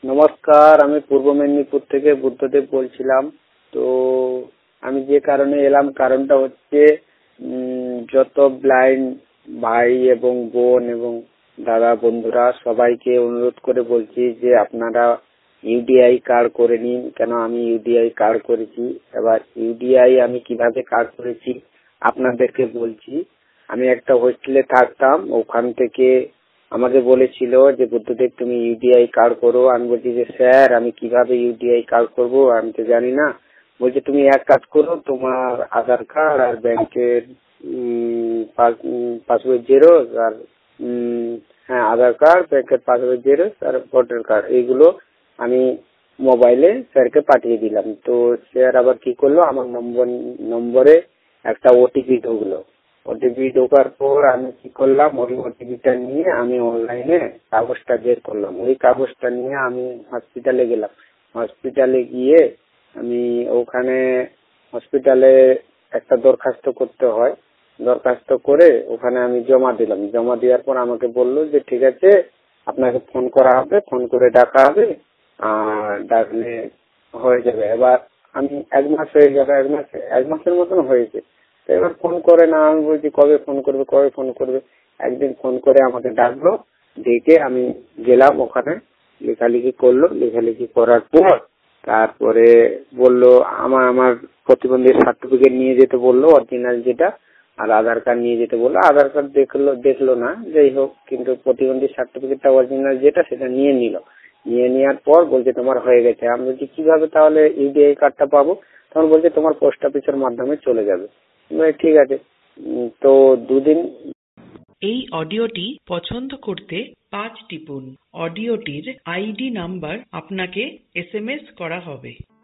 নমস্কার, আমি পূর্ব মেদিনীপুর থেকে বুদ্ধদেব বলছিলাম। তো আমি যে কারণে এলাম, কারণটা হচ্ছে যত ব্লাইন্ড ভাই এবং বোন এবং দাদা বন্ধুরা সবাইকে অনুরোধ করে বলছি যে আপনারা ইউডিআই কার্ড করে নিন। কেন আমি ইউডিআই কার্ড করেছি। এবার ইউডিআই আমি কিভাবে কার্ড করেছি আপনাদেরকে বলছি। আমি একটা হোস্টেলে থাকতাম, ওখান থেকে আমাকে বলেছিল যে বুদ্ধদেব তুমি ইউডিআই কার্ড করো। আমি বলছি যে স্যার আমি কিভাবে ইউডিআই কার্ড করব, আমি তো জানি না। বলছে তুমি এক কাজ করো, তোমার আধার কার্ড আর ব্যাংকের পাসবই জেরক্স আর হ্যাঁ আধার কার্ড, ব্যাংকের পাসবই জেরক্স আর ভোটার কার্ড, এইগুলো আমি মোবাইলে স্যারকে পাঠিয়ে দিলাম। তো স্যার আবার কি করলো, আমার নম্বরে একটা ওটিপি ঢুকলো। ওটিপি ঢোকার পর আমি কি করলাম, ওই ওটিপিটা নিয়ে আমি অনলাইনে কাগজটা বের করলাম। ওই কাগজটা নিয়ে আমি হসপিটালে গেলাম। হসপিটালে গিয়ে আমি ওখানে হসপিটালে একটা দরখাস্ত করতে হয়। দরখাস্ত করে ওখানে আমি জমা দিলাম। জমা দেওয়ার পর আমাকে বললো যে ঠিক আছে, আপনাকে ফোন করা হবে, ফোন করে ডাকা হবে, আর ডাকলে হয়ে যাবে। এবার আমি 1 মাস হয়ে যাবে, 1 মাসের মতন হয়েছে। তো এবার ফোন করে না, আমি বলছি কবে ফোন করবে। একদিন ফোন করে আমাকে ডাকলো, ডেকে আমি গেলাম, ওখানে লেখালেখি করলো। লেখালেখি করার পর তারপরে বললো আমার প্রতিবন্ধী সার্টিফিকেট নিয়ে যেতে বললো, অরিজিনাল যেটা, আর আধার কার্ড নিয়ে যেতে বললো। আধার কার্ড দেখলো না, যাই হোক, কিন্তু প্রতিবন্ধী সার্টিফিকেটটা অরিজিনাল যেটা সেটা নিয়ে নিল। নিয়ে নেওয়ার পর বলছে তোমার হয়ে গেছে। আমি বলছি কিভাবে তাহলে ইউডিআই কার্ডটা পাবো? তখন বলছে তোমার পোস্ট অফিসের মাধ্যমে চলে যাবে। ঠিক আছে। তো 2 দিন। এই অডিওটি পছন্দ করতে 5 টিপুন। অডিওটির আইডি নাম্বার আপনাকে SMS করা হবে।